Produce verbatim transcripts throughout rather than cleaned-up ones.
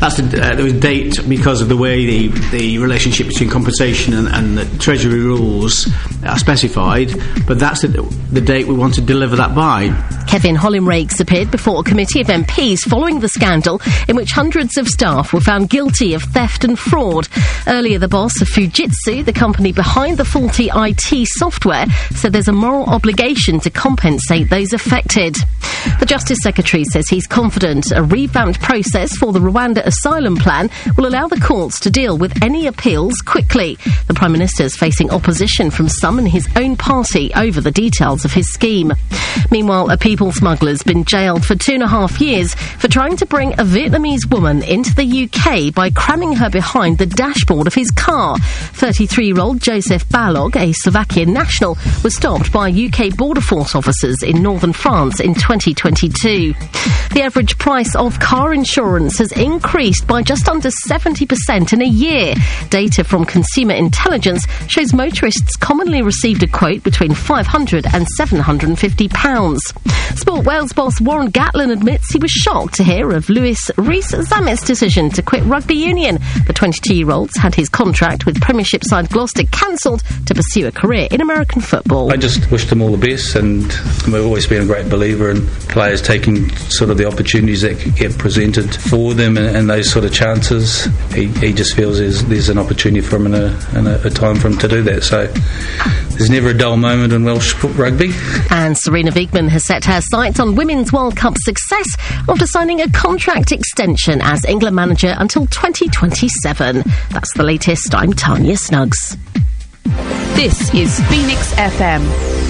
that's the, uh, the date because of the way the, the relationship between compensation and, and the Treasury rules are specified, but that's the, the date we want to deliver that by. Kevin Hollinrakes appeared before a committee of M Ps following the scandal in which hundreds of staff were found guilty of theft and fraud. Earlier, the boss of Fujitsu, the company behind the faulty I T software, said there's a moral obligation to compensate those affected. The Justice Secretary says he's confident a revamped process for the Rwanda asylum plan will allow the courts to deal with any appeals quickly. The Prime Minister is facing opposition from some in his own party over the details of his scheme. Meanwhile, a people smuggler's been jailed for two and a half years for trying to bring a Vietnamese woman into the U K by cramming her behind the dashboard of his car. thirty-three-year-old Joseph Balog, a Slovakian national, was stopped by U K Border Force officers in northern France in twenty twenty-two. The average price of car insurance has increased by just under seventy percent in a year. Data from Consumer Intelligence shows motorists commonly received a quote between five hundred and seven hundred fifty pounds. Sport Wales boss Warren Gatland admits he was shocked to hear of Lewis Rees-Zammit's decision to quit rugby union. The twenty-two-year-old's had his contract with Premiership side Gloucester cancelled to pursue a career in American football. I just wish them all the best, and we've always been a great believer in players taking sort of the opportunities that get presented for them and, and those sort of chances. He, he just feels there's, there's an opportunity for him and a, and a, a time for him to do that. So there's never a dull moment in Welsh rugby. And Serena Wiegmann has set her sights on Women's World Cup success after signing a contract extension as England manager until twenty twenty-seven. That's the latest. I'm Tanya Snuggs. This is Phoenix F M.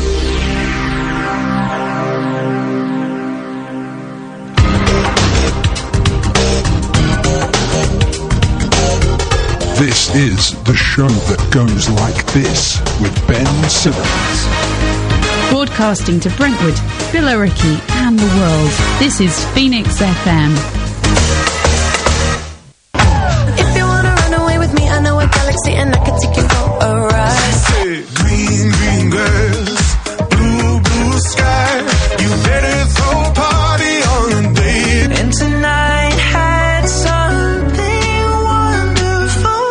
This is the show that goes like this with Ben Simmons. Broadcasting to Brentwood, Billericay and the world, this is Phoenix F M. If you wanna run away with me, I know a galaxy and I can take you for a ride. Green, green grass, blue, blue sky. You better throw a party on a date. And tonight had something wonderful.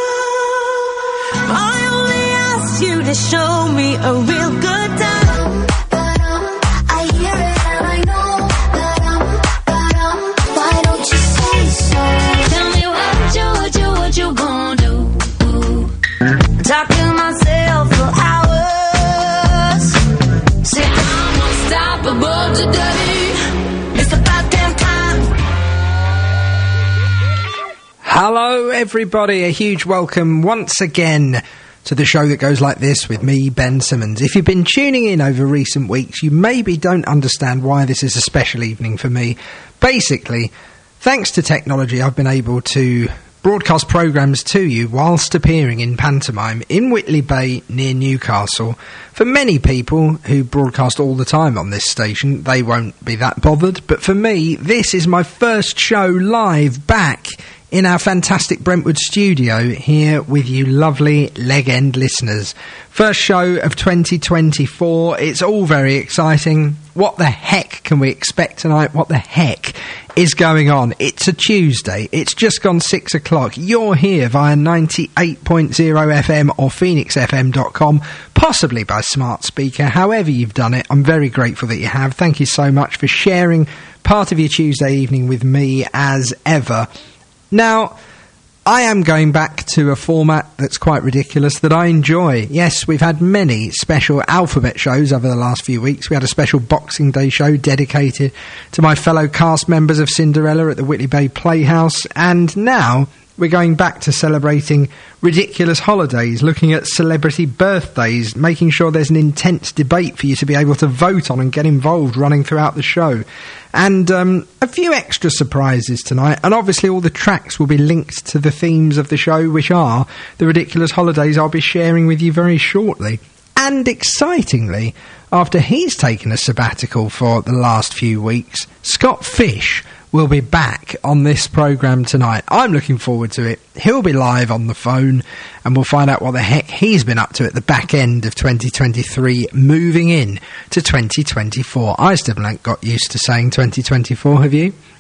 I only asked you to show me a real good time. Hello everybody, a huge welcome once again to the show that goes like this with me, Ben Simmons. If you've been tuning in over recent weeks, you maybe don't understand why this is a special evening for me. Basically, thanks to technology, I've been able to broadcast programmes to you whilst appearing in pantomime in Whitley Bay near Newcastle. For many people who broadcast all the time on this station, they won't be that bothered, but for me, this is my first show live back in our fantastic Brentwood studio here with you lovely Leg End listeners. First show of twenty twenty-four. It's all very exciting. What the heck can we expect tonight? What the heck is going on? It's a Tuesday. It's just gone six o'clock. You're here via ninety-eight point oh F M or phoenix f m dot com, possibly by smart speaker. However you've done it, I'm very grateful that you have. Thank you so much for sharing part of your Tuesday evening with me as ever. Now, I am going back to a format that's quite ridiculous that I enjoy. Yes, we've had many special alphabet shows over the last few weeks. We had a special Boxing Day show dedicated to my fellow cast members of Cinderella at the Whitley Bay Playhouse, and now we're going back to celebrating ridiculous holidays, looking at celebrity birthdays, making sure there's an intense debate for you to be able to vote on and get involved running throughout the show. And um, a few extra surprises tonight, and obviously all the tracks will be linked to the themes of the show, which are the ridiculous holidays I'll be sharing with you very shortly. And excitingly, after he's taken a sabbatical for the last few weeks, Scott Fish will be back on this programme tonight. I'm looking forward to it. He'll be live on the phone, and we'll find out what the heck he's been up to at the back end of twenty twenty-three, moving in to twenty twenty-four. I still haven't got used to saying twenty twenty-four, have you?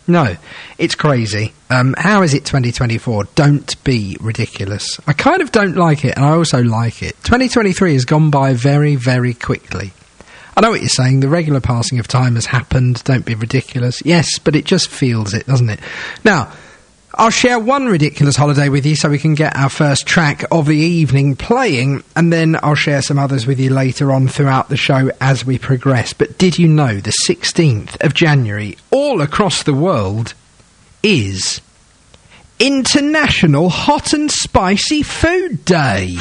No, it's crazy. Um, how is it twenty twenty-four? Don't be ridiculous. I kind of don't like it, and I also like it. twenty twenty-three has gone by very, very quickly. I know what you're saying. The regular passing of time has happened. Don't be ridiculous. Yes, but it just feels it, doesn't it? Now, I'll share one ridiculous holiday with you so we can get our first track of the evening playing, and then I'll share some others with you later on throughout the show as we progress. But did you know the sixteenth of January, all across the world, is International Hot and Spicy Food Day?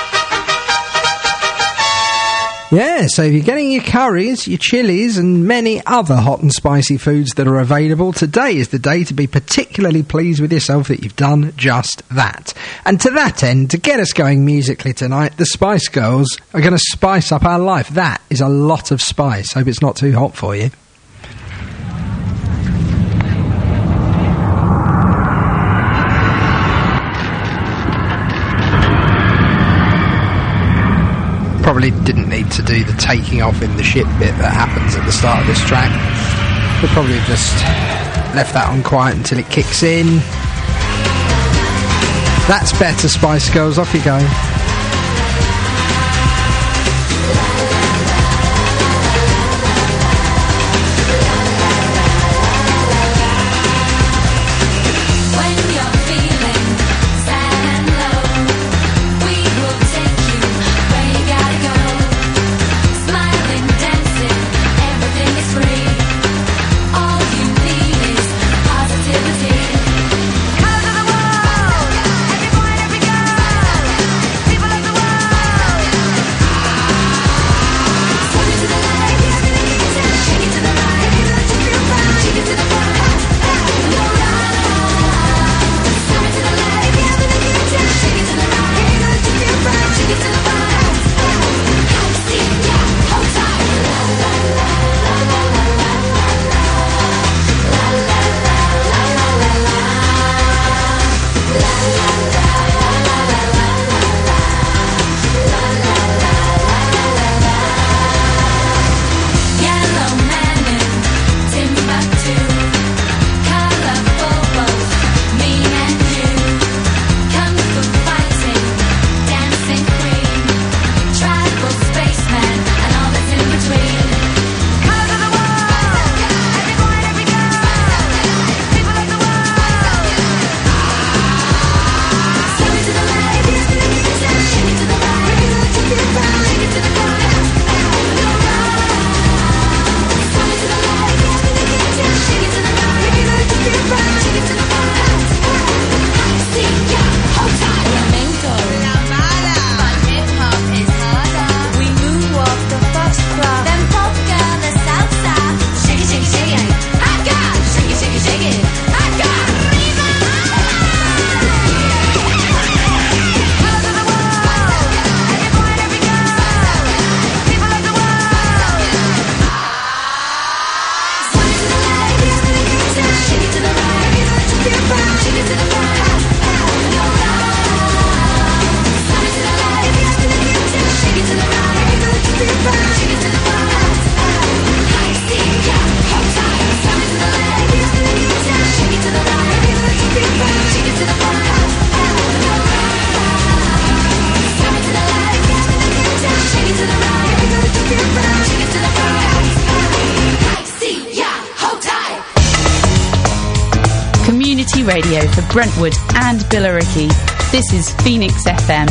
Yeah, so if you're getting your curries, your chilies and many other hot and spicy foods that are available, today is the day to be particularly pleased with yourself that you've done just that. And to that end, to get us going musically tonight, the Spice Girls are going to spice up our life. That is a lot of spice. Hope it's not too hot for you. Probably didn't need to do the taking off in the shit bit that happens at the start of this track. We'll probably just left that on quiet until it kicks in. That's better, Spice Girls. Off you go. Radio for Brentwood and Billericay. This is Phoenix F M.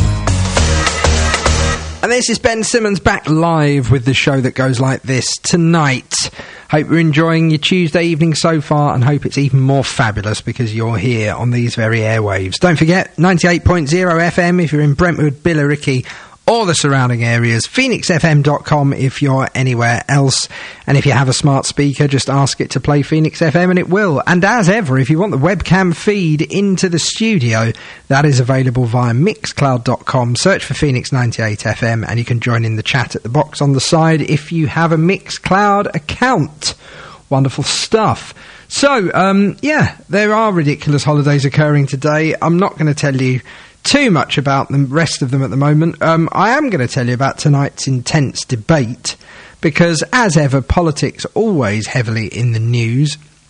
And this is Ben Simmons back live with the show that goes like this tonight. Hope you're enjoying your Tuesday evening so far, and hope it's even more fabulous because you're here on these very airwaves. Don't forget, ninety-eight point oh F M if you're in Brentwood, Billericay, or the surrounding areas, phoenix f m dot com if you're anywhere else. And if you have a smart speaker, just ask it to play Phoenix F M and it will. And as ever, if you want the webcam feed into the studio, that is available via mixcloud dot com. Search for Phoenix ninety-eight F M and you can join in the chat at the box on the side if you have a Mixcloud account. Wonderful stuff. So, um, yeah, there are ridiculous holidays occurring today. I'm not going to tell you too much about the rest of them at the moment. Um, I am going to tell you about tonight's intense debate because, as ever, politics are always heavily in the news.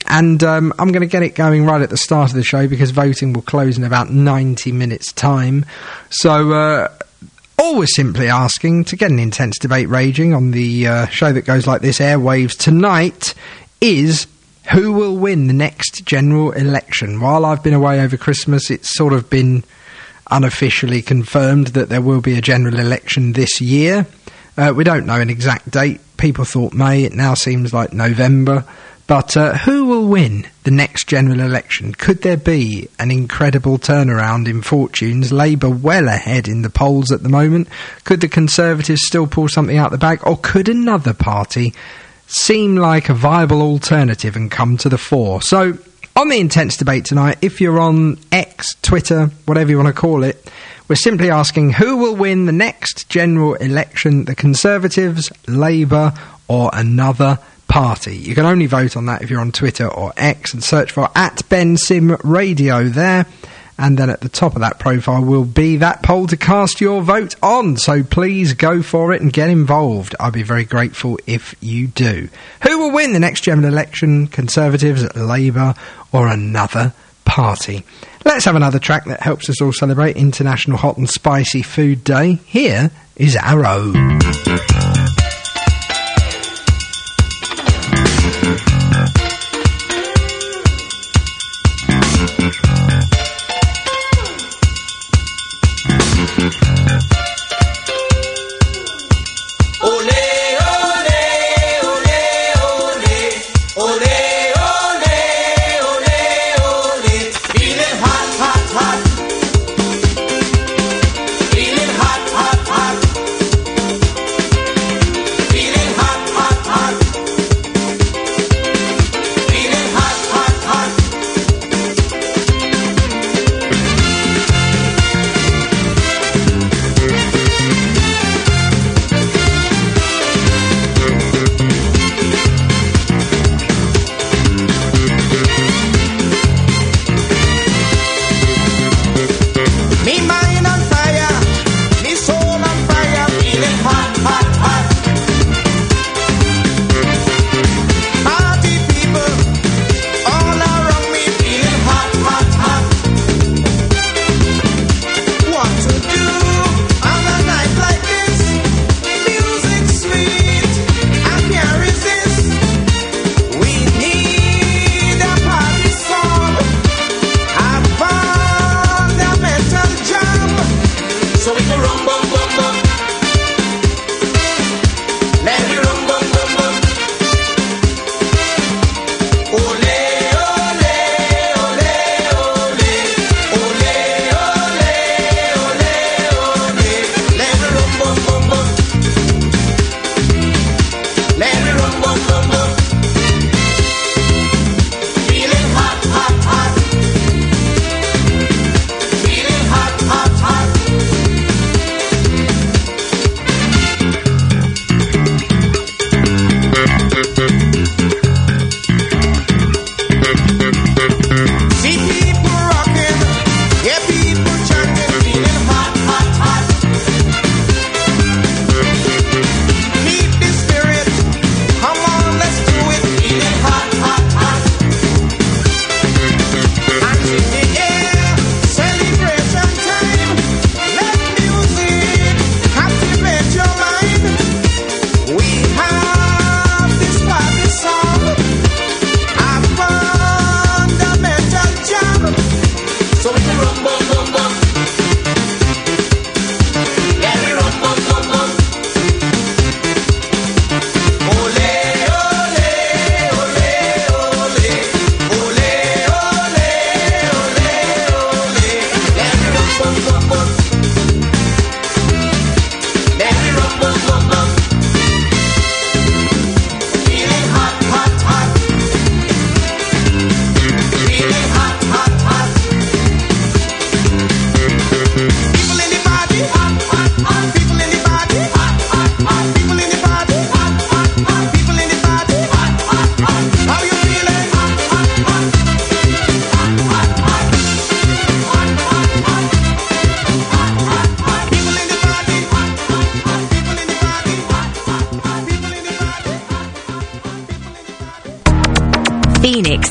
And um, I'm going to get it going right at the start of the show because voting will close in about ninety minutes' time. So, uh, all we're simply asking to get an intense debate raging on the uh, show that goes like this, Airwaves, tonight is who will win the next general election. While I've been away over Christmas, it's sort of been unofficially confirmed that there will be a general election this year. Uh, we don't know an exact date. People thought May. It now seems like November. But uh, who will win the next general election? Could there be an incredible turnaround in fortunes? Labour well ahead in the polls at the moment. Could the Conservatives still pull something out the bag? Or could another party seem like a viable alternative and come to the fore? So, on the intense debate tonight, if you're on X, Twitter, whatever you want to call it, we're simply asking who will win the next general election, the Conservatives, Labour, or another party. You can only vote on that if you're on Twitter or X and search for at Ben Sim Radio there. And then at the top of that profile will be that poll to cast your vote on. So please go for it and get involved. I'll be very grateful if you do. Who will win the next general election? Conservatives, Labour, or another party? Let's have another track that helps us all celebrate International Hot and Spicy Food Day. Here is Arrow.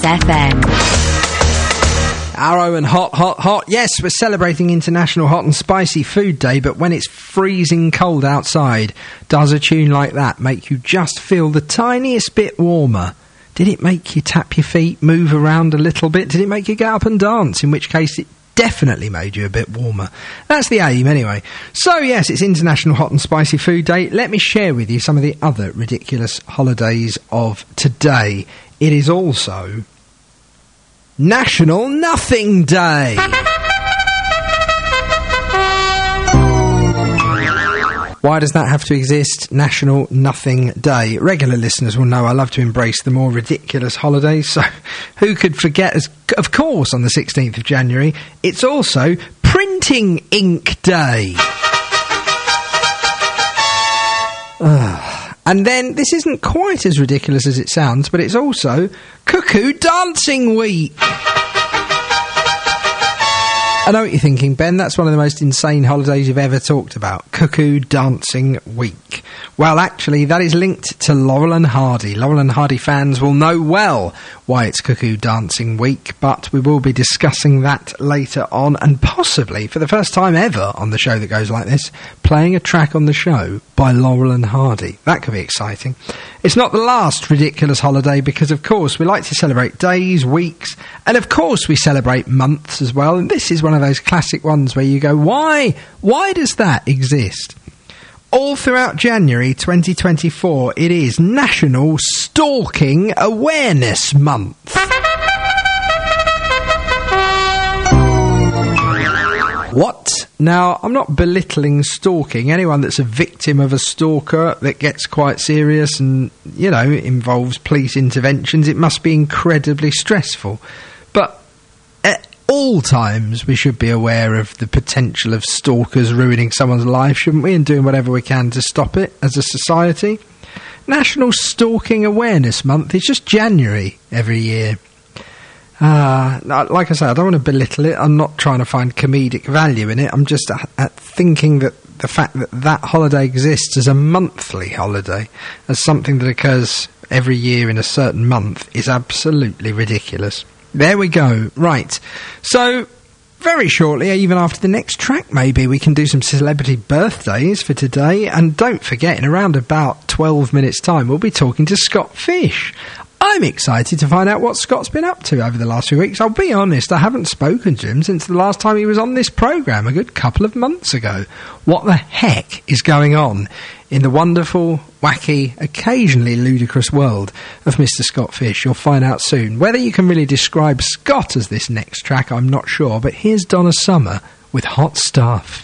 F M. Arrow and hot, hot, hot. Yes, we're celebrating International Hot and Spicy Food Day, but when it's freezing cold outside, does a tune like that make you just feel the tiniest bit warmer? Did it make you tap your feet, move around a little bit? Did it make you get up and dance? In which case, it definitely made you a bit warmer. That's the aim, anyway. So, yes, it's International Hot and Spicy Food Day. Let me share with you some of the other ridiculous holidays of today. It is also National Nothing Day. Why does that have to exist? National Nothing Day. Regular listeners will know I love to embrace the more ridiculous holidays, so who could forget, as of course, on the sixteenth of January, it's also Printing Ink Day. And then, this isn't quite as ridiculous as it sounds, but it's also Cuckoo Dancing Week. I know what you're thinking, Ben, that's one of the most insane holidays you've ever talked about. Cuckoo Dancing Week. Well, actually, that is linked to Laurel and Hardy. Laurel and Hardy fans will know well why it's Cuckoo Dancing Week, but we will be discussing that later on, and possibly, for the first time ever on the show that goes like this, playing a track on the show by Laurel and Hardy. That could be exciting. It's not the last ridiculous holiday because, of course, we like to celebrate days, weeks, and of course we celebrate months as well, and this is one of those classic ones where you go, why? Why does that exist? All throughout January twenty twenty-four, it is National Stalking Awareness Month. What? Now, I'm not belittling stalking. Anyone that's a victim of a stalker that gets quite serious and, you know, involves police interventions, it must be incredibly stressful. But at all times, we should be aware of the potential of stalkers ruining someone's life, shouldn't we? And doing whatever we can to stop it as a society. National Stalking Awareness Month is just January every year. Uh, like I say, I don't want to belittle it. I'm not trying to find comedic value in it. I'm just uh, uh, thinking that the fact that that holiday exists as a monthly holiday, as something that occurs every year in a certain month, is absolutely ridiculous. There we go. Right. So, very shortly, even after the next track maybe, we can do some celebrity birthdays for today. And don't forget, in around about twelve minutes' time, we'll be talking to Scott Fish. I'm excited to find out what Scott's been up to over the last few weeks. I'll be honest, I haven't spoken to him since the last time he was on this programme, a good couple of months ago. What the heck is going on in the wonderful, wacky, occasionally ludicrous world of Mister Scott Fish? You'll find out soon. Whether you can really describe Scott as this next track, I'm not sure, but here's Donna Summer with Hot Stuff.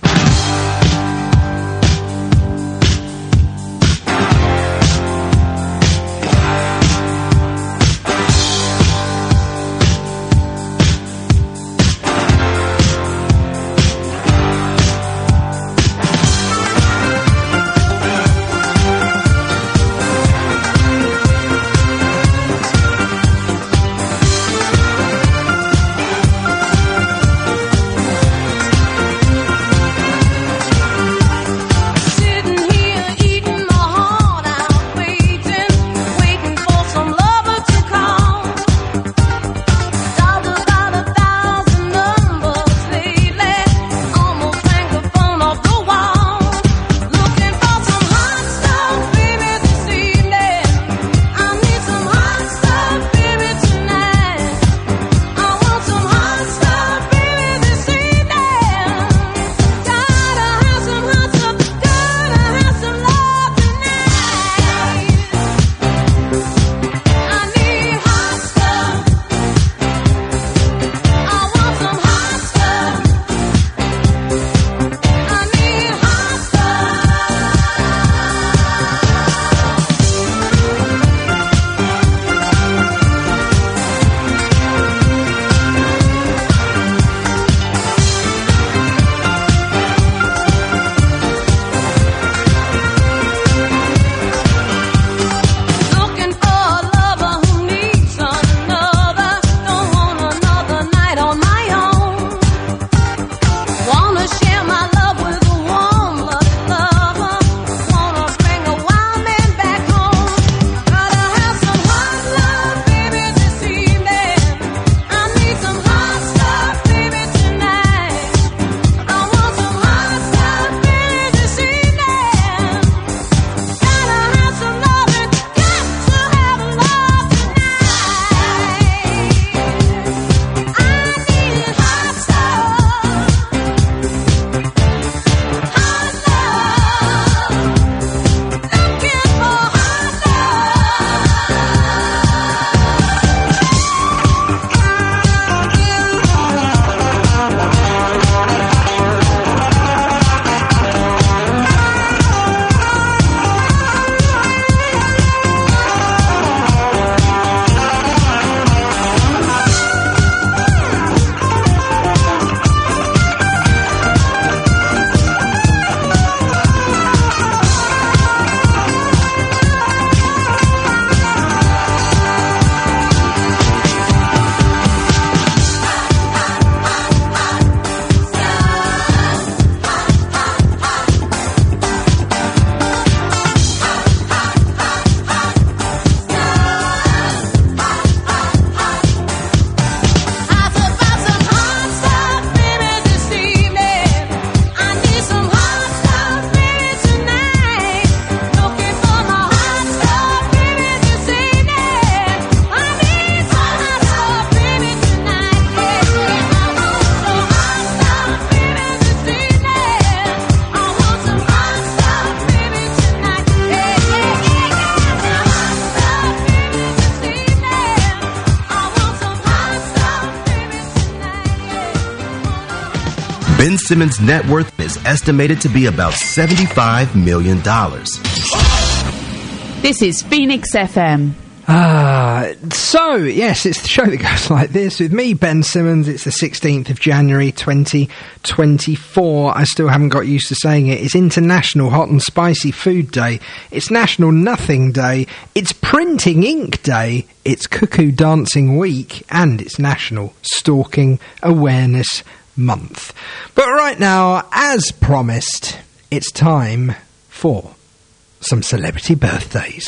Ben Simmons' net worth is estimated to be about seventy-five million dollars. This is Phoenix F M. Ah, so, yes, it's the show that goes like this. With me, Ben Simmons, it's the sixteenth of January, twenty twenty-four. I still haven't got used to saying it. It's International Hot and Spicy Food Day. It's National Nothing Day. It's Printing Ink Day. It's Cuckoo Dancing Week. And it's National Stalking Awareness Month. But right now, as promised, it's time for some celebrity birthdays.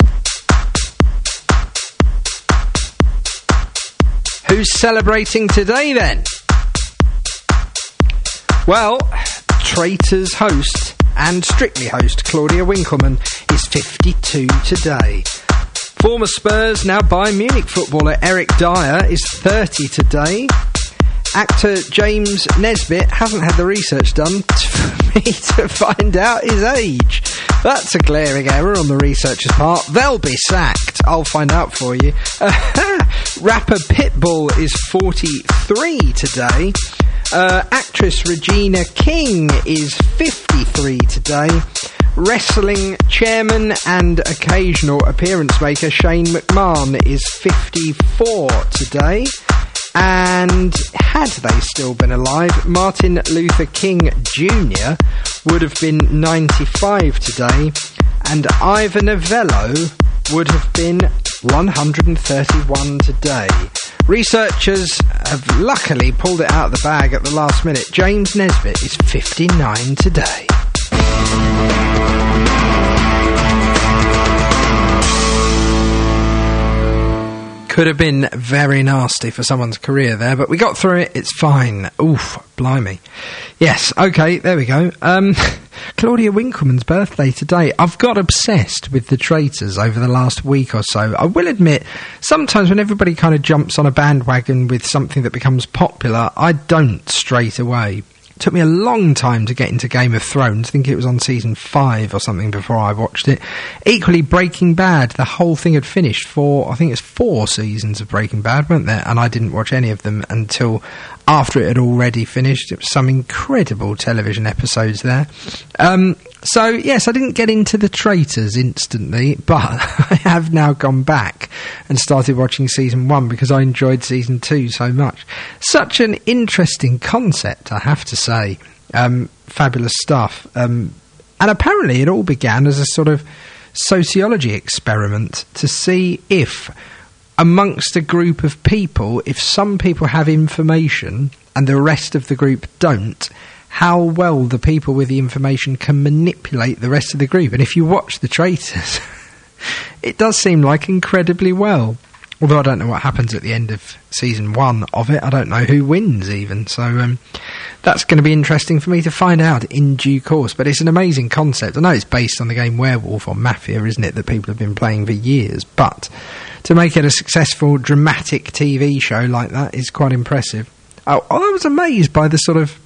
Who's celebrating today, then? Well, Traitors host and Strictly host Claudia Winkleman is fifty-two today. Former Spurs, now Bayern Munich footballer Eric Dyer is thirty today. Actor James Nesbitt hasn't had the research done for me to find out his age. That's a glaring error on the researcher's part. They'll be sacked. I'll find out for you. Uh, rapper Pitbull is forty-three today. Uh, actress Regina King is fifty-three today. Wrestling chairman and occasional appearance maker Shane McMahon is fifty-four today. And had they still been alive, Martin Luther King Junior would have been ninety-five today, and Ivor Novello would have been one hundred thirty-one today. Researchers have luckily pulled it out of the bag at the last minute. James Nesbitt is fifty-nine today. Could have been very nasty for someone's career there, but we got through it. It's fine. Oof, blimey. Yes, okay, there we go. Um, Claudia Winkleman's birthday today. I've got obsessed with the Traitors over the last week or so. I will admit, sometimes when everybody kind of jumps on a bandwagon with something that becomes popular, I don't straight away. It took me a long time to get into Game of Thrones. I think it was on season five or something before I watched it. Equally, Breaking Bad, the whole thing had finished for, I think it's four seasons of Breaking Bad, weren't there? And I didn't watch any of them until after it had already finished. It was some incredible television episodes there. Um, so, yes, I didn't get into the Traitors instantly, but I have now gone back and started watching season one because I enjoyed season two so much. Such an interesting concept, I have to say. Um, fabulous stuff. Um, and apparently it all began as a sort of sociology experiment to see if, amongst a group of people, if some people have information and the rest of the group don't, how well the people with the information can manipulate the rest of the group. And if you watch The Traitors, it does seem like incredibly well. Although I don't know what happens at the end of season one of it. I don't know who wins even. So um, that's going to be interesting for me to find out in due course. But it's an amazing concept. I know it's based on the game Werewolf or Mafia, isn't it, that people have been playing for years. But to make it a successful, dramatic T V show like that is quite impressive. Oh, I was amazed by the sort of,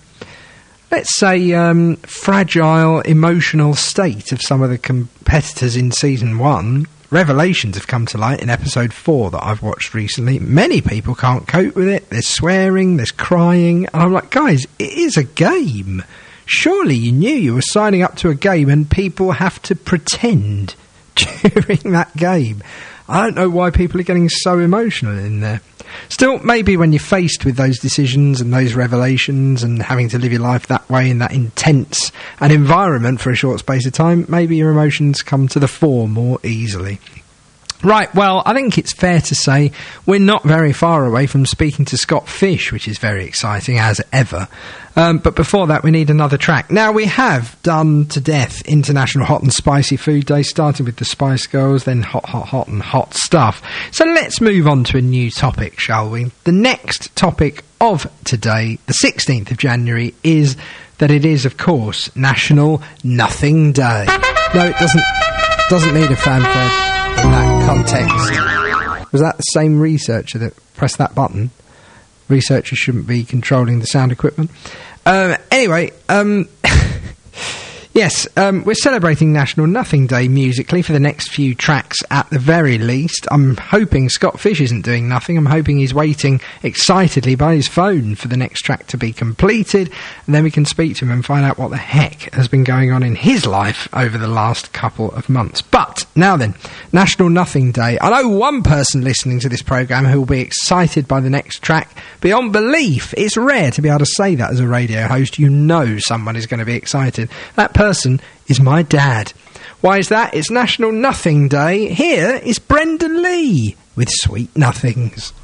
let's say, um, fragile, emotional state of some of the competitors in season one. Revelations have come to light in episode four that I've watched recently. Many people can't cope with it. There's swearing, there's crying. And I'm like, guys, it is a game. Surely you knew you were signing up to a game and people have to pretend during that game. I don't know why people are getting so emotional in there. Still, maybe when you're faced with those decisions and those revelations and having to live your life that way in that intense an environment for a short space of time, maybe your emotions come to the fore more easily. Right, well, I think it's fair to say we're not very far away from speaking to Scott Fish, which is very exciting, as ever. Um, but before that, we need another track. Now, we have done to death International Hot and Spicy Food Day, starting with the Spice Girls, then hot, hot, hot and hot stuff. So let's move on to a new topic, shall we? The next topic of today, the sixteenth of January, is that it is, of course, National Nothing Day. No, it doesn't, doesn't need a fanfare. In that context. Was that the same researcher that pressed that button? Researchers shouldn't be controlling the sound equipment. Uh, anyway, um, Yes, um, we're celebrating National Nothing Day musically for the next few tracks at the very least. I'm hoping Scott Fish isn't doing nothing. I'm hoping he's waiting excitedly by his phone for the next track to be completed, and then we can speak to him and find out what the heck has been going on in his life over the last couple of months. But, now then, National Nothing Day. I know one person listening to this programme who will be excited by the next track beyond belief. It's rare to be able to say that as a radio host. You know someone is going to be excited. That person is my dad. Why is that? It's National Nothing Day. Here is Brendan Lee with Sweet Nothings.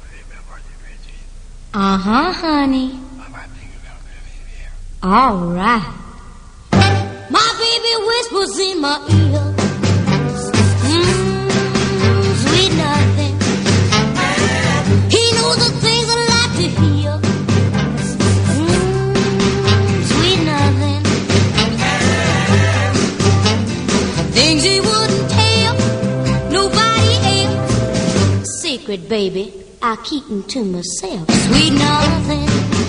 Uh-huh, honey. All right. My baby whispers in my ear. Mm, sweet nothing. He knows the things I like to hear. Mm, sweet nothing. Things he wouldn't tell nobody else. Secret, baby, I keep them to myself. Sweet nothing.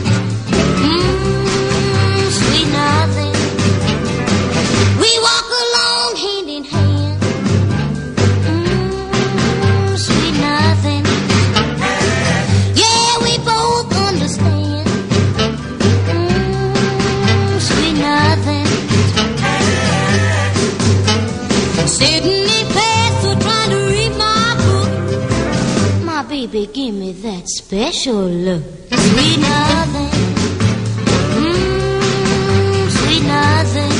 Mmm, sweet nothing. We walk along hand in hand. Mmm, sweet nothing. Yeah, we both understand. Mmm, sweet nothing. Sitting in class or trying to read my book. My baby, give me that special look. Sweet nothing. Mmm, sweet nothing.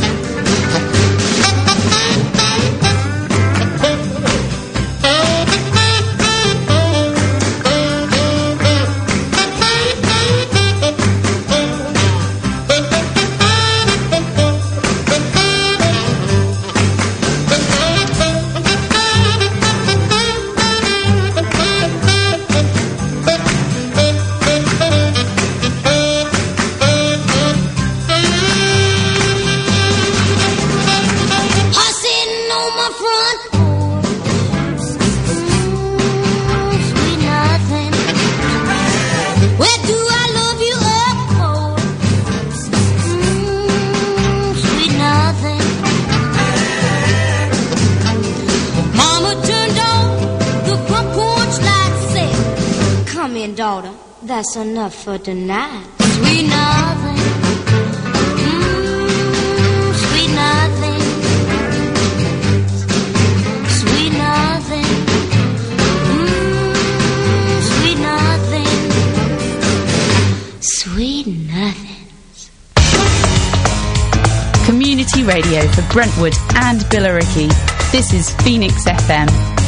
Daughter, that's enough for tonight. Sweet nothing. Mmm, sweet nothing. Sweet nothing. Mmm, sweet nothing. Sweet nothing. Community radio for Brentwood and Billericay. This is Phoenix F M.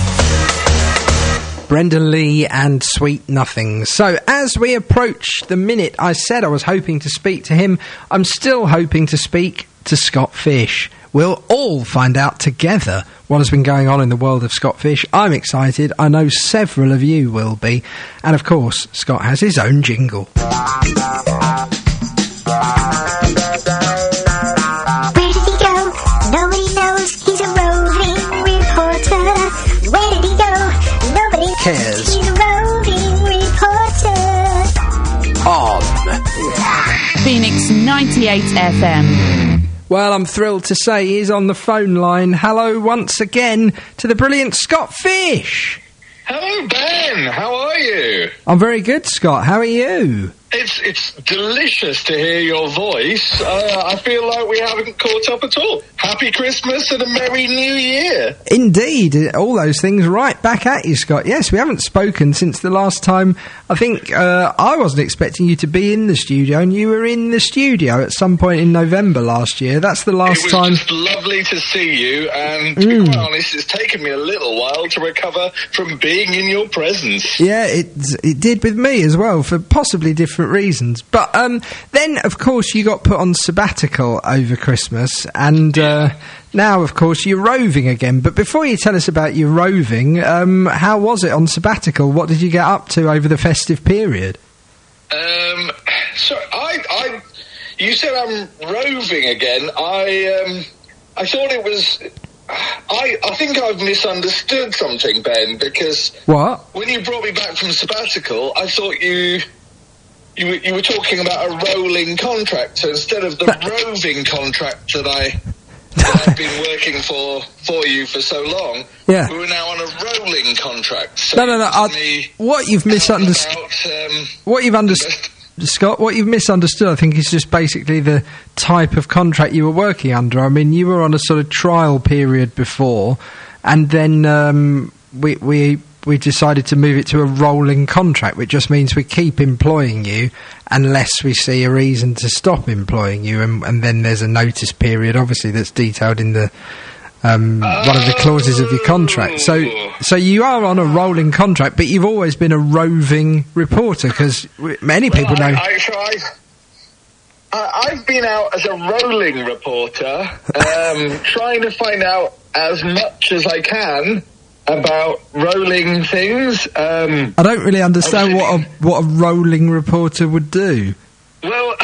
Brendan Lee and Sweet Nothings. So, as we approach the minute I said I was hoping to speak to him, I'm still hoping to speak to Scott Fish. We'll all find out together what has been going on in the world of Scott Fish. I'm excited. I know several of you will be. And, of course, Scott has his own jingle. Where did he go? Nobody knows. He's a roving reporter. Where did he go? Nobody cares. He's a roving reporter. On Phoenix ninety-eight F M. Well, I'm thrilled to say he's on the phone line. Hello once again to the brilliant Scott Fish. Hello, Ben. How are you? I'm very good, Scott. How are you? It's it's delicious to hear your voice. Uh, I feel like we haven't caught up at all. Happy Christmas and a Merry New Year. Indeed, all those things right back at you, Scott. Yes, we haven't spoken since the last time. I think uh, I wasn't expecting you to be in the studio, and you were in the studio at some point in November last year. That's the last it was time. Just lovely to see you, and to Mm. be quite honest, it's taken me a little while to recover from being in your presence. Yeah, it it did with me as well, for possibly different reasons. But um, then, of course, you got put on sabbatical over Christmas, and uh, now, of course, you're roving again. But before you tell us about your roving, um, how was it on sabbatical? What did you get up to over the festive period? Um, so I, I, you said I'm roving again. I, um, I thought it was. I, I think I've misunderstood something, Ben, because What? when you brought me back from sabbatical, I thought you you were, you were talking about a rolling contract. So instead of the roving contract that I that I've been working for for you for so long, yeah. we were now on a rolling contract. So no, no, no. I, what you've misunderstood. Um, what you've understood. Scott, what you've misunderstood, I think, is just basically the type of contract you were working under. I mean, you were on a sort of trial period before, and then um, we we we decided to move it to a rolling contract, which just means we keep employing you unless we see a reason to stop employing you, and, and then there's a notice period, obviously, that's detailed in the um, one of the clauses of your contract. So, so you are on a rolling contract, but you've always been a roving reporter, because many well, people I, know. I, so I, I, I've been out as a rolling reporter, um, trying to find out as much as I can about rolling things. Um, I don't really understand what a what a rolling reporter would do. Well,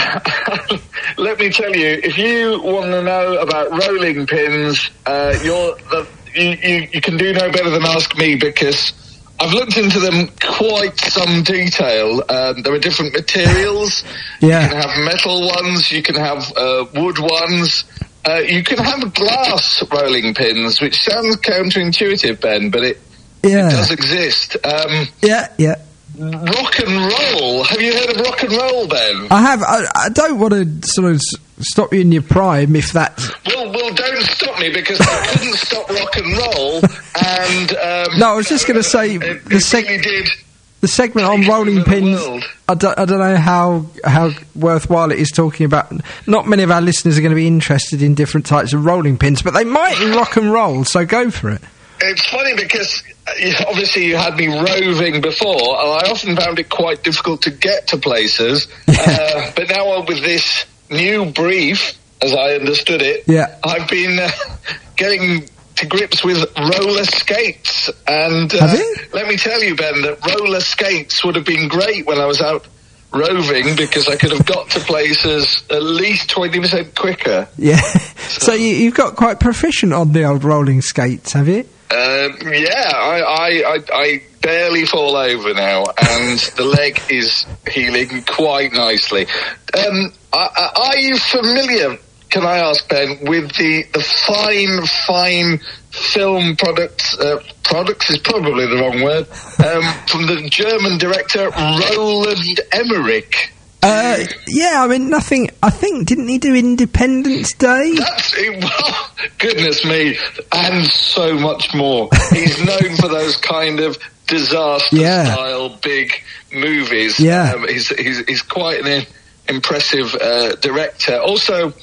let me tell you, if you want to know about rolling pins, uh, you're the, you, you, you can do no better than ask me, because I've looked into them quite some detail. Um, there are different materials. Yeah. You can have metal ones, you can have uh, wood ones, uh, you can have glass rolling pins, which sounds counterintuitive, Ben, but it, yeah. it does exist. Um, yeah, yeah. Rock and roll. Have you heard of rock and roll, Ben? I have. I, I don't want to sort of s- stop you in your prime if that's... Well, well, don't stop me, because I couldn't stop rock and roll, and... Um, no, I was just going to say... It, the, seg- really did the segment on rolling pins... I don't, I don't know how, how worthwhile it is talking about... Not many of our listeners are going to be interested in different types of rolling pins, but they might in rock and roll, so go for it. It's funny because uh, obviously you had me roving before, and I often found it quite difficult to get to places. uh, but now with this new brief, as I understood it, yeah. I've been uh, getting to grips with roller skates. And uh, let me tell you, Ben, that roller skates would have been great when I was out roving, because I could have got to places at least twenty percent quicker. Yeah. So, so you, you've got quite proficient on the old rolling skates, have you? Um, yeah, I, I, I, I barely fall over now, and the leg is healing quite nicely. Um, are, are you familiar, can I ask, Ben, with the, the fine, fine film products, uh, products is probably the wrong word, um, from the German director Roland Emmerich? Uh, yeah, I mean, nothing... I think, didn't he do Independence Day? That's... Well, goodness me, and so much more. He's known for those kind of disaster-style yeah. big movies. Yeah. Um, he's, he's, he's quite an impressive uh, director. Also,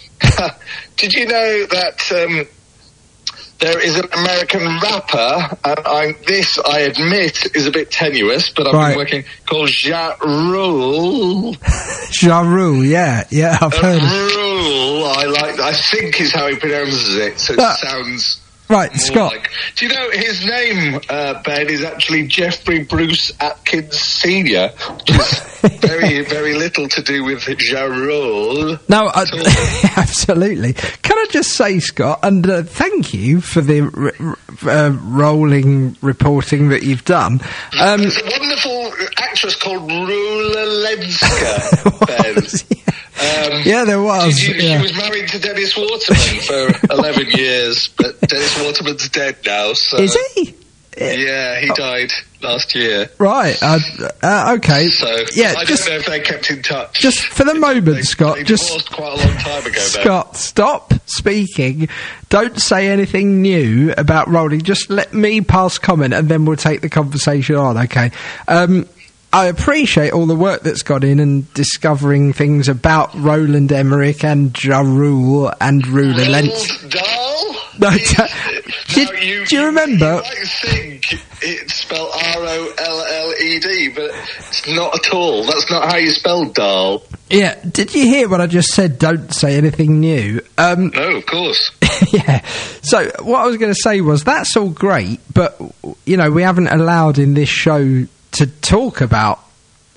did you know that... Um, there is an American rapper, and I'm, this, I admit, is a bit tenuous, but I've right. been working, called Ja Rule. Ja Rule, yeah, yeah, I've uh, heard Rule, I like, I think is how he pronounces it, so it uh, sounds... Right, Scott. Like, do you know his name, uh, Ben, is actually Jeffrey Bruce Atkins Senior, which is very, very little to do with Ja Rule. No, I, absolutely. Can I just say, Scott, and uh, thank you for the r- r- uh, rolling reporting that you've done. Um, There's a wonderful actress called Rula Lenska, Ben. yeah. Um, yeah, there was. She, she, yeah. she was married to Dennis Waterman for eleven years, but Dennis Waterman's dead now. So. Is he? Yeah, he died last year. Right. Uh, uh, okay. So yeah, I just, don't know if they kept in touch. Just for the moment, they, Scott. They just divorced quite a long time ago. Scott, stop speaking. Don't say anything new about rolling. Just let me pass comment, and then we'll take the conversation on. Okay. Um, I appreciate all the work that's gone in and discovering things about Roland Emmerich and Ja Rule and Rula Lentz. Dahl? No, d- did, now you, do you remember? You might think it's spelled R O L L E D, but it's not at all. That's not how you spell Dahl. Yeah, did you hear what I just said? Don't say anything new. Um, no, of course. Yeah. So what I was going to say was that's all great, but, you know, we haven't allowed in this show to talk about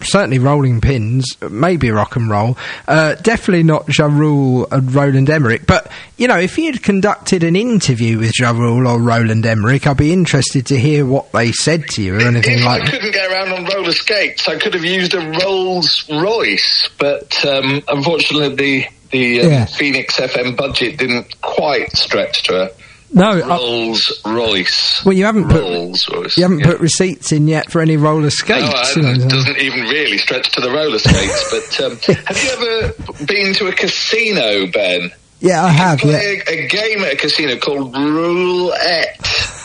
certainly Rolling Pins, maybe Rock and Roll, uh, definitely not Ja Rule and Roland Emmerich. But, you know, if you'd conducted an interview with Ja Rule or Roland Emmerich, I'd be interested to hear what they said to you or anything if like I that. couldn't get around on roller skates, I could have used a Rolls Royce, but um, unfortunately the, the um, Yeah. Phoenix F M budget didn't quite stretch to a No, I- Rolls Royce. Well, you haven't put Rolls Royce. you haven't yeah. put receipts in yet for any roller skates. No, I you know, haven't. so- It doesn't even really stretch to the roller skates. But um, have you ever been to a casino, Ben? Yeah, I have. Yeah, Play a, a game at a casino called Roulette.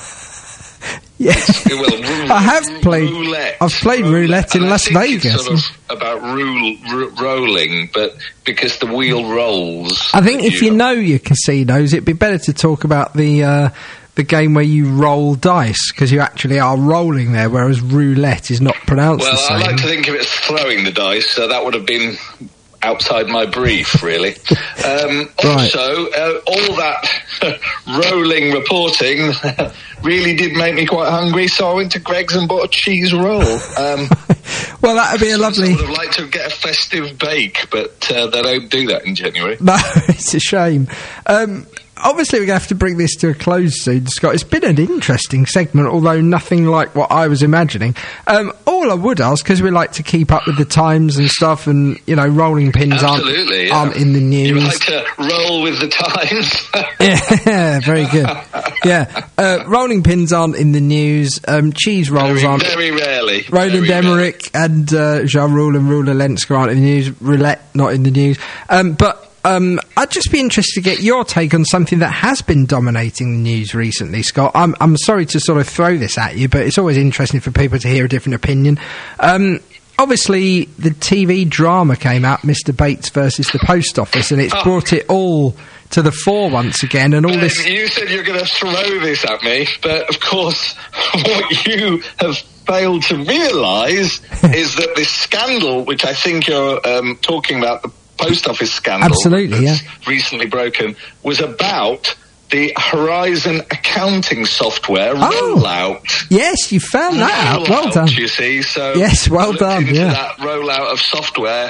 yeah. Well, I have played. roulette. I've played roulette in And I Las think Vegas. It's sort of about rule, ro- rolling, but because the wheel rolls. I think if you know your casinos, it'd be better to talk about the uh, the game where you roll dice, because you actually are rolling there, whereas roulette is not pronounced Well, the same. I like to think of it as throwing the dice, so that would have been outside my brief, really. Um, Right. Also, uh, all that rolling reporting really did make me quite hungry, so I went to Greg's and bought a cheese roll. Um, well, that would be a lovely. I would have liked to get a festive bake, but uh, they don't do that in January. No, it's a shame. Um, obviously, we're going to have to bring this to a close soon, Scott. It's been an interesting segment, although nothing like what I was imagining. Um, all I would ask, because we like to keep up with the times and stuff, and, you know, rolling pins aren't, Absolutely, yeah. aren't in the news. You like to roll with the times. Yeah, very good. Yeah, uh, rolling pins aren't in the news. Um, cheese rolls very, aren't. very rarely. Roland very Emmerich and uh, Ja Rule and Ruler Lenska aren't in the news. Roulette not in the news. Um, but um, I'd just be interested to get your take on something that has been dominating the news recently, Scott. I'm I'm sorry to sort of throw this at you, but it's always interesting for people to hear a different opinion. Um, Obviously, the T V drama came out, Mister Bates versus the Post Office, and it's Oh. brought it all to the fore once again, and all Ben, this... you said you're going to throw this at me, but of course, what you have failed to realise is that this scandal, which I think you're um, talking about, the Post Office scandal, Absolutely, that's yeah. recently broken, was about the Horizon accounting software Oh. rollout. Yes, you found that out. Well Rollout, done. You see, so Yes, well looked done, into yeah. that rollout of software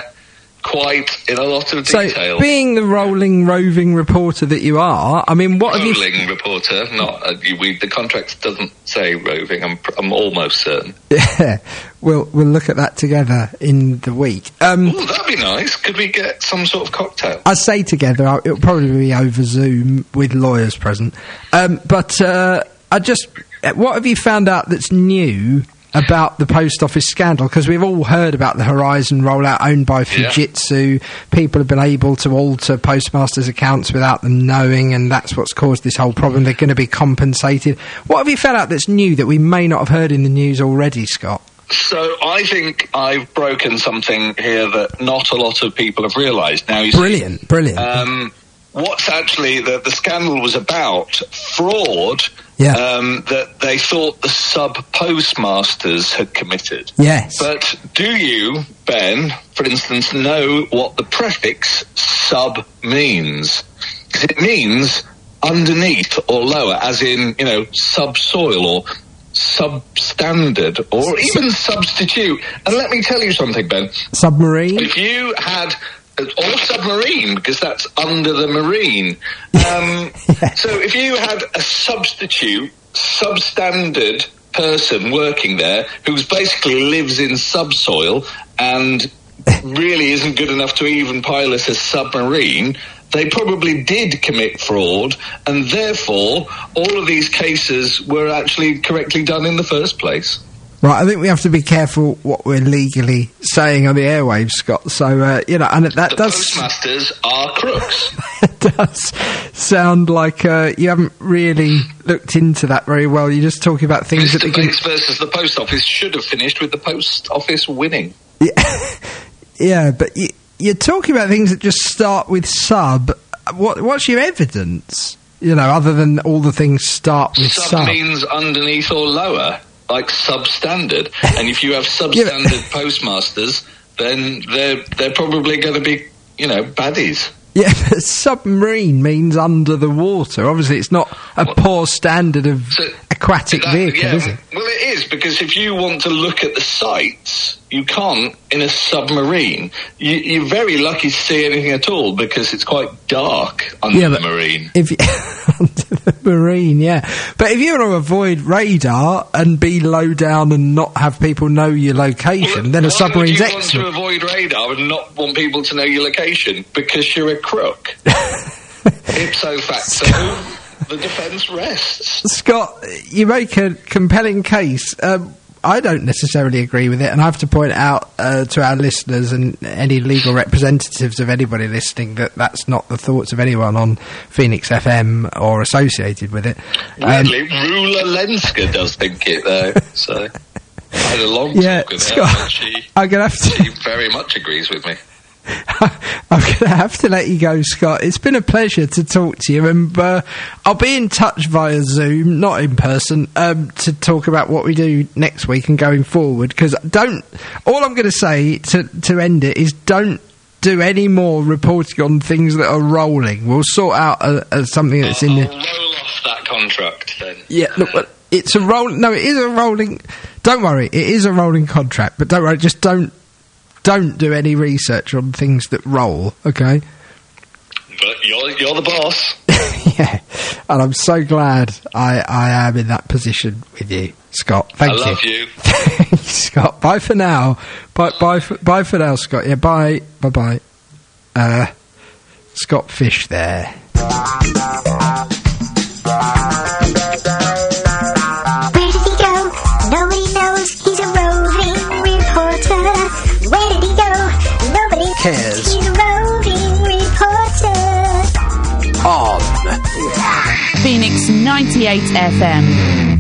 quite in a lot of So, detail. being the rolling, roving reporter that you are, I mean, what have you... Rolling reporter, not uh, you- we, the contract doesn't say roving. I'm pr- I'm almost certain. Yeah, we'll we'll look at that together in the week. Um, Ooh, that'd be nice. Could we get some sort of cocktail? I say together, I- it'll probably be over Zoom with lawyers present. Um, but uh, I just, uh, what have you found out that's new about the Post Office scandal? Because we've all heard about the Horizon rollout owned by Yeah. Fujitsu. People have been able to alter postmasters' accounts without them knowing, and that's what's caused this whole problem. They're going to be compensated. What have you found out that's new that we may not have heard in the news already, Scott? So I think I've broken something here that not a lot of people have realised. Now, you Brilliant, see, brilliant. Um, what's actually the, the scandal was about fraud. Yeah. Um, that they thought the sub postmasters had committed. Yes. But do you, Ben, for instance, know what the prefix sub means? 'Cause it means underneath or lower, as in, you know, subsoil or substandard or even substitute. And let me tell you something, Ben. Submarine? If you had, or submarine, because that's under the marine. Um, So if you had a substitute, substandard person working there who's basically lives in subsoil and really isn't good enough to even pilot a submarine, they probably did commit fraud, and therefore all of these cases were actually correctly done in the first place. Right, I think we have to be careful what we're legally saying on the airwaves, Scott. So, uh, you know, and that The does postmasters are crooks. does sound like uh, you haven't really looked into that very well. You're just talking about things Mister that they can... Bates versus the post office should have finished with the post office winning. Yeah, but you, you're talking about things that just start with sub. What, what's your evidence? You know, other than all the things start with Sub, sub. means underneath or lower, like substandard. And if you have substandard postmasters, then they're they're probably going to be, you know, baddies. Yeah, but submarine means under the water. Obviously, it's not a poor standard of So, aquatic That- vehicle, yeah, is it? Well, it is, because if you want to look at the sights, you can't in a submarine. You, you're very lucky to see anything at all, because it's quite dark under Yeah, the but marine. If you, under the marine, yeah. But if you want to avoid radar and be low down and not have people know your location, then a submarine's Why would you excellent. want to avoid radar and not want people to know your location? Because you're a crook. Ipso facto, the defence rests. Scott, you make a compelling case. Um, I don't necessarily agree with it, and I have to point out uh, to our listeners and any legal representatives of anybody listening that that's not the thoughts of anyone on Phoenix F M or associated with it. Um, Weirdly, Rula Lenska does think it, though, so... I had a long Yeah, talk with Scott, her, and she, I'm gonna have to- she very much agrees with me. I'm going to have to let you go, Scott. It's been a pleasure to talk to you, and uh, I'll be in touch via Zoom, not in person, um, to talk about what we do next week and going forward. Because don't. All I'm going to say to to end it is don't do any more reporting on things that are rolling. We'll sort out uh, uh, something that's in I'll the. roll off that contract then. Yeah, look, but it's a roll. No, it is a rolling. Don't worry, it is a rolling contract. But don't worry, just don't. Don't do any research on things that roll, okay? But you're, you're the boss. Yeah, and I'm so glad I, I am in that position with you, Scott. Thank I you. love you. Thanks, Scott. Bye for now. Bye, bye, for, bye for now, Scott. Yeah, bye, bye, bye. Uh, Scott Fish there. Where did he go? Nobody knows. He's a roving reporter. Where did he go? Nobody cares. He's a roving reporter. On Phoenix ninety-eight F M.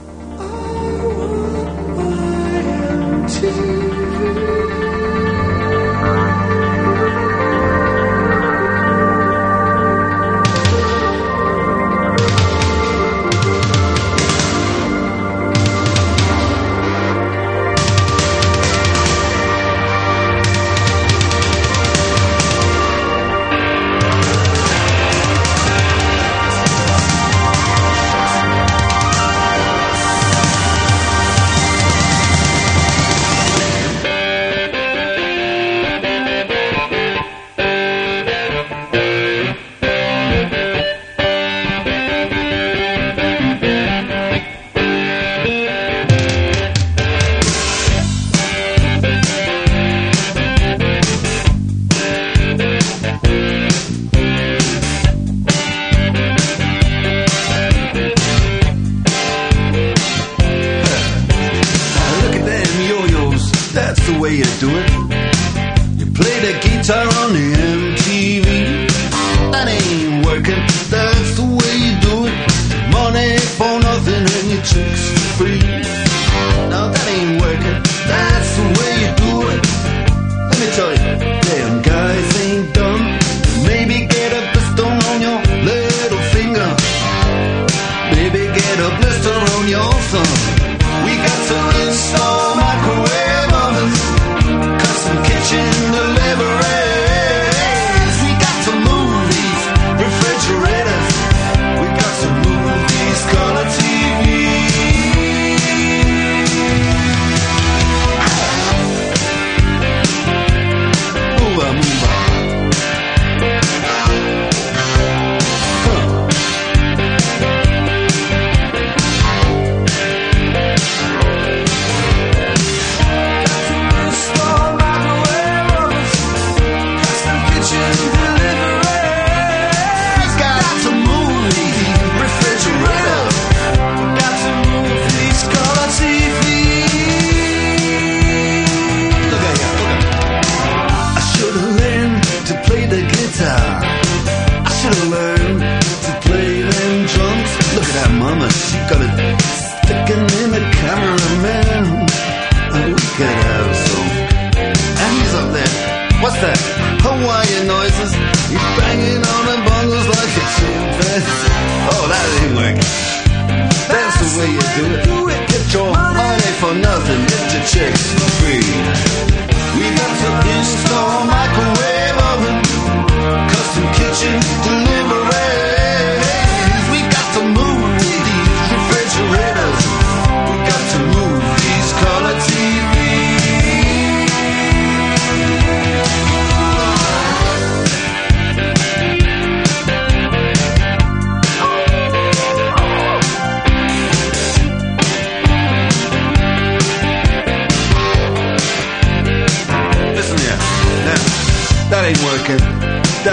What's that? Hawaiian noises. He's banging on the bongos like a chimpanzee. Oh, that ain't working. That's the way you do it. Get your money for nothing. Get your chicks for free. We got to install microwave oven, custom kitchen deliveries. We got to move these refrigerators.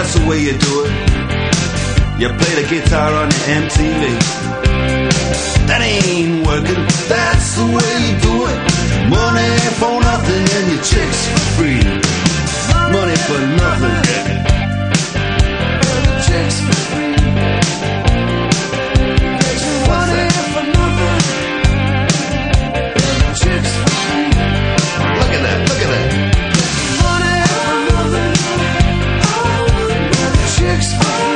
that's the way you do it. You play the guitar on the M T V. That ain't working, that's the way you do it. Money for nothing and your chicks for free. Money for nothing, chicks for free. Money for nothing, chicks for free. Look at that, look at that. Money for nothing, chicks for free.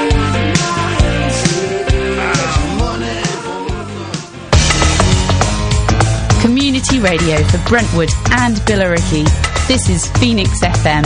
Community radio for Brentwood and Billericay. This is Phoenix F M.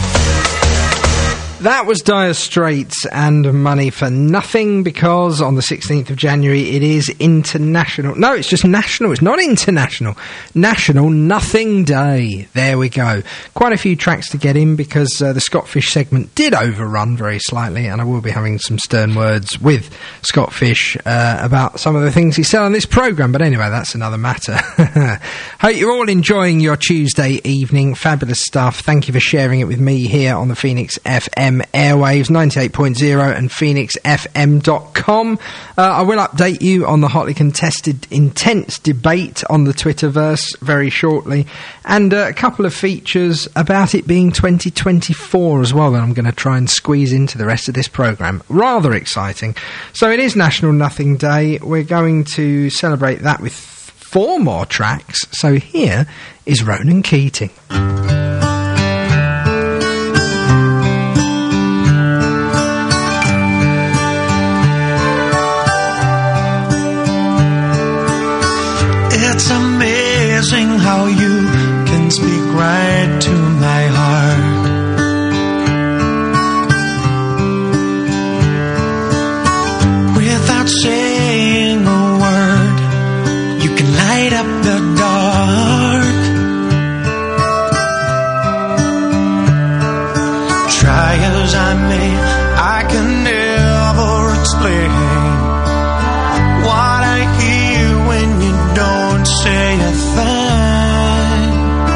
That was Dire Straits and Money for Nothing, because on the sixteenth of January it is international. No, it's just national. It's not international. National Nothing Day. There we go. Quite a few tracks to get in because uh, the Scott Fish segment did overrun very slightly, and I will be having some stern words with Scott Fish uh, about some of the things he said on this programme. But anyway, that's another matter. Hope you're all enjoying your Tuesday evening. Fabulous stuff. Thank you for sharing it with me here on the Phoenix F M airwaves, ninety-eight point oh and phoenix f m dot com. Uh, I will update you on the hotly contested intense debate on the Twitterverse very shortly, and uh, a couple of features about it being twenty twenty-four as well that I'm going to try and squeeze into the rest of this programme. Rather exciting. So it is National Nothing Day. We're going to celebrate that with four more tracks. So here is Ronan Keating. It's amazing how you can speak right to my heart. Without saying a word, you can light up the dark. Try as I may, I can never explain what I hear when you don't say a thing.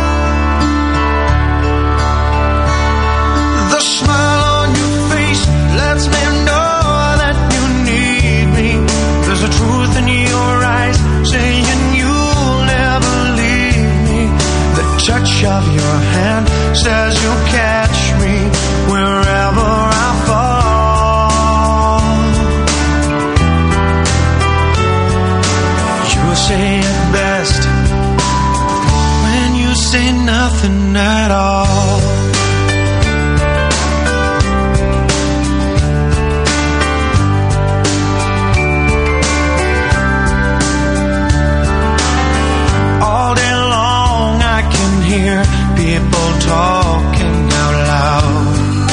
The smile on your face lets me know that you need me. There's a truth in your eyes saying you'll never leave me. The touch of your hand says you'll catch me wherever I fall. You say it best when you say nothing at all. All day long I can hear people talking out loud.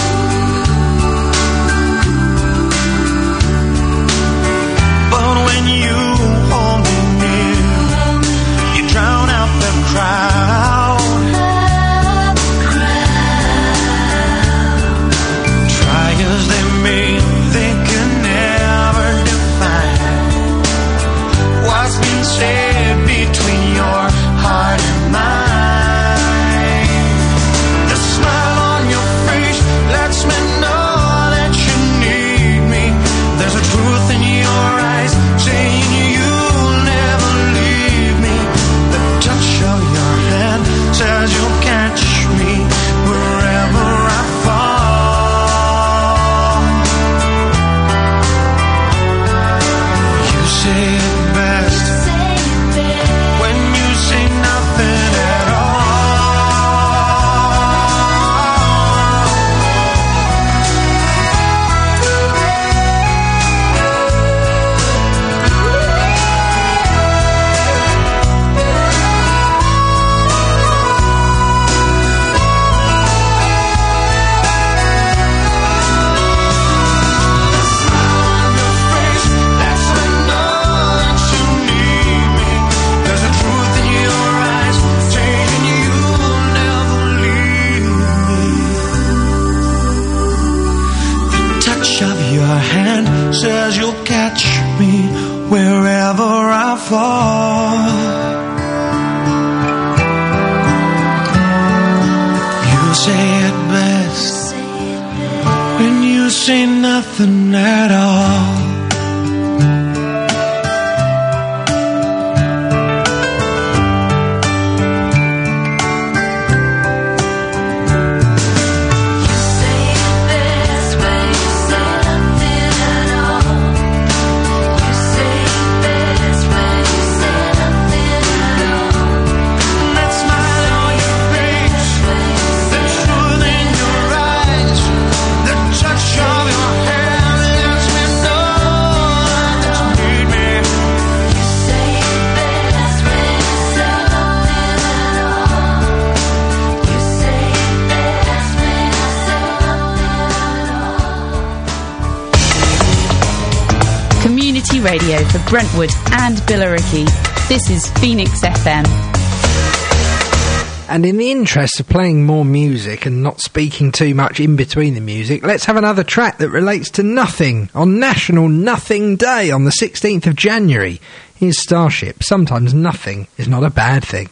But when you hold me near, you drown out the crowd. Try as they may, they can never define what's been said between your heart and mine. The smile on your face lets me know that you need me. There's a truth in your eyes saying you'll never leave me. The touch of your hand says you'll catch me wherever I fall. You say it best when you say nothing at all. There's a truth in your eyes saying you'll never leave me. The touch of your hand says you'll catch me wherever I fall. You say it best when you this ain't nothing at all. Radio for Brentwood and Billericay. This is Phoenix F M. And in the interest of playing more music and not speaking too much in between the music, let's have another track that relates to nothing on National Nothing Day on the sixteenth of January. Here's Starship. Sometimes nothing is not a bad thing.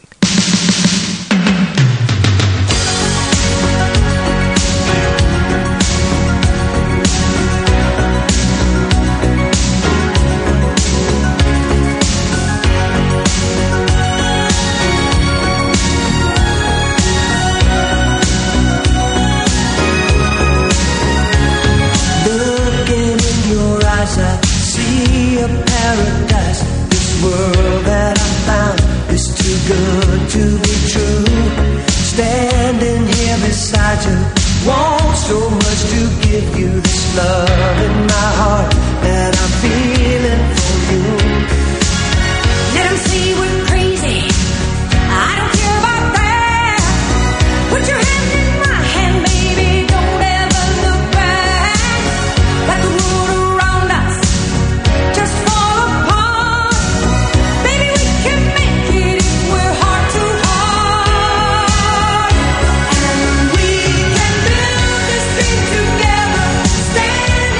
I see a paradise. This world that I found is too good to be true. Standing here beside you, want so much to give you this love in my heart that I'm feeling for you. Let 'em see we're crazy. I don't care about that. Put your hand in my hand, baby. Don't ever look back. Let the world around us just fall apart. Baby, we can make it if we're heart to heart. And we can build this thing together. Stand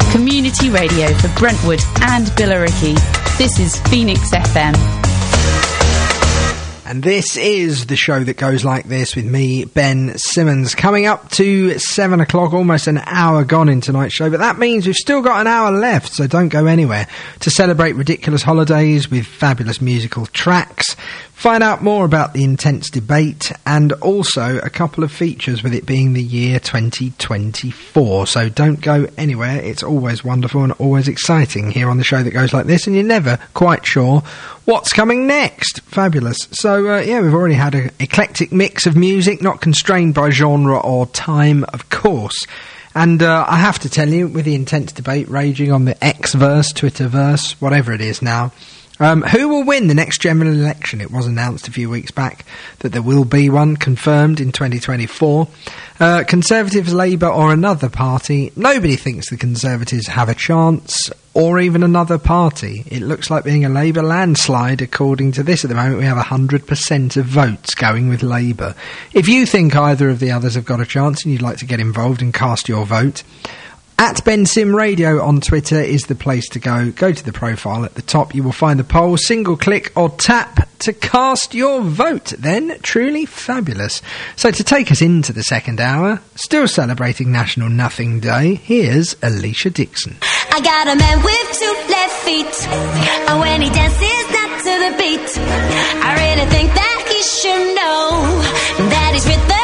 Community radio for Brentwood and Billericay. This is Phoenix F M. And this is the show that goes like this with me, Ben Simmons. Coming up to seven o'clock, almost an hour gone in tonight's show, but that means we've still got an hour left, so don't go anywhere. To celebrate ridiculous holidays with fabulous musical tracks, find out more about the intense debate, and also a couple of features with it being the year twenty twenty-four. So don't go anywhere. It's always wonderful and always exciting here on the show that goes like this, and you're never quite sure what's coming next. Fabulous. So, uh, yeah, we've already had an eclectic mix of music, not constrained by genre or time, of course. And uh, I have to tell you, with the intense debate raging on the X-verse, Twitterverse, whatever it is now, Um, who will win the next general election? It was announced a few weeks back that there will be one confirmed in twenty twenty-four. Uh, Conservatives, Labour or another party? Nobody thinks the Conservatives have a chance, or even another party. It looks like being a Labour landslide according to this. At the moment we have one hundred percent of votes going with Labour. If you think either of the others have got a chance and you'd like to get involved and cast your vote, at Ben Sim Radio on Twitter is the place to go. Go to the profile at the top. You will find the poll. Single click or tap to cast your vote. Then, truly fabulous. So to take us into the second hour, still celebrating National Nothing Day, here's Alicia Dixon. I got a man with two left feet, and when he dances not to the beat, I really think that he should know that he's rhythm